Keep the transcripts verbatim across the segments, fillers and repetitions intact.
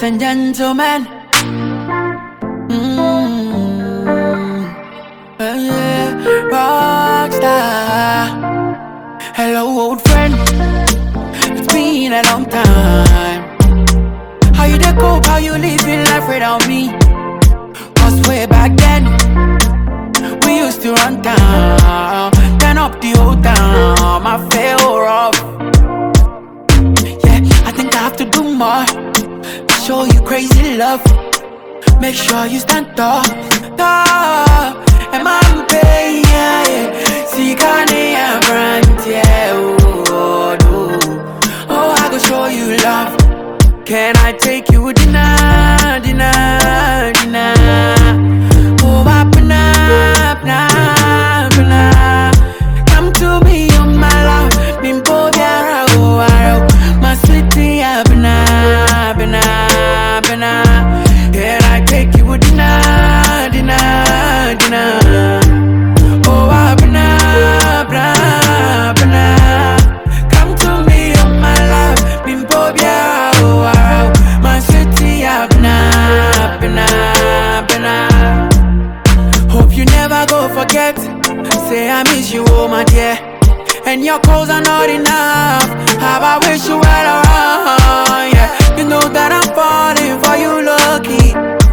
and gentlemen. Mm, uh, yeah, rockstar. Hello, old friend. It's been a long time. How you dey cope? How you living life without me? Cause way back then, we used to run down, turn up the old town. I feel rough. Yeah, I think I have to do more to show you crazy love. Make sure you stand tall, tall. And I'm paying, yeah, yeah. See, Ghana brand, yeah. Oh, no. Oh, I go show you love. Can I take you dinner, dinner, dinner? Oh, apna, apna, apna. Come to me, oh my love. Bimbo biara, oh, aro. My sweetie, apna, apna, apna. Can I take you dinner, dinner, dinner? Oh, apna, apna, apna. Come to me, oh my love. Bimbo biara, oh, aro. My sweetie, apna, apna, apna. Hope you never go forget. Say I miss you, oh my dear. And your calls are not enough. How I wish you were around. Yeah, you know that I'm falling for you, lucky.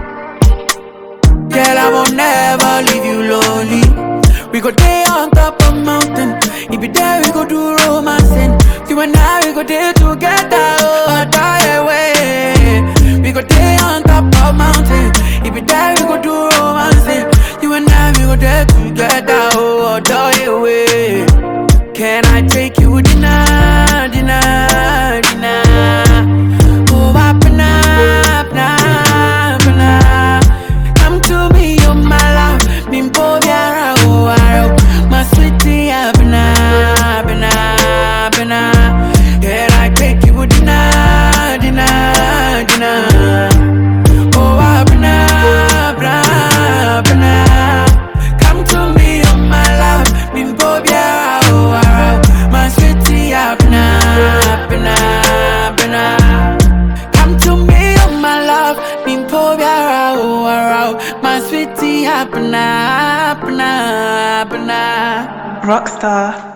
Girl, I will never leave you lonely. We go day on top of mountain. If you there, we go do romancing. You and I, we go there together. Oh, die away. We go day on top of mountain. If you there, we go do romancing. You and I, we go there together. Oh, die away. Can I take you dinner, dinner, dinner? Oh, apna, apna, apna. Come to me, oh my love. Bimbo biara, oh, aro. My sweetie, apna, apna, apna. Can I take you dinner, dinner, dinner? Oh, apna, apna, apna. Come to me, oh my love. Bimbo biara, oh, aro. My sweetie, apna, apna, apna. Come to me, oh my love. Bimbo biara, oh, aro. My sweetie, apna, apna, apna. Rockstar.